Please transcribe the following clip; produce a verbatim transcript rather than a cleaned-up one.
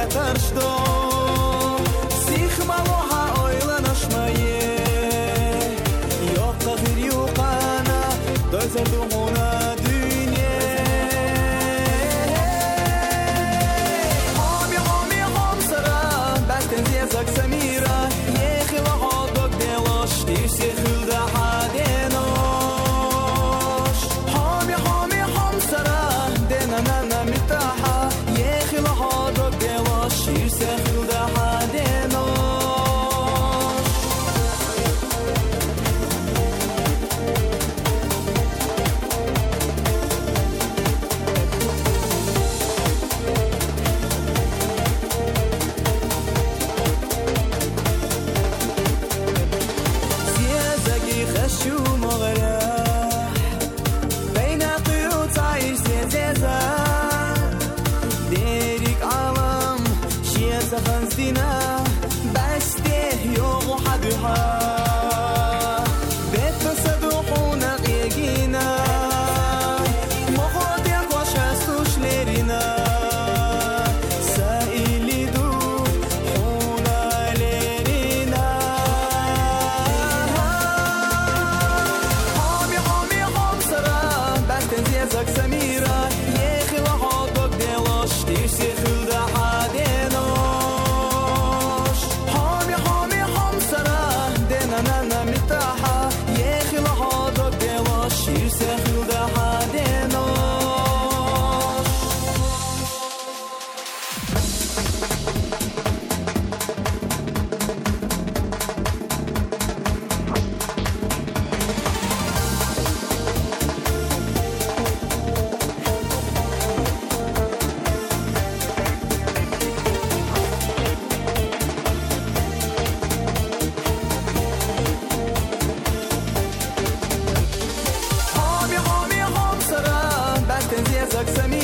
ветер ждет. Сих малоха ойланыш мое, Йокка хир юкана, дойзер дугуна дүйне. Хоми хоми хомсара, бәстен зезак самира, Ехила ходок делош, Ирсе хилда хаденош. Хоми хоми хомсара, Денанана митаха, Ехила ходок делош, Ирсе хилда хаденош. خشو مغرح بين قيود عايش زيزا ديرك عالم شيء سفنزدنا بس ده يوم حدها بيت صدوقنا غيجينا مخاطيك وشاسوش ليرنا سائلي دو حونا ليرنا زك سميرة يخي وحطك دلوش تيشي خلدا حادينوش حامي حامي حمسرة دينا نانا متاحة يخي وحطك دلوش تيشي خلدا حادينوش زك سميرة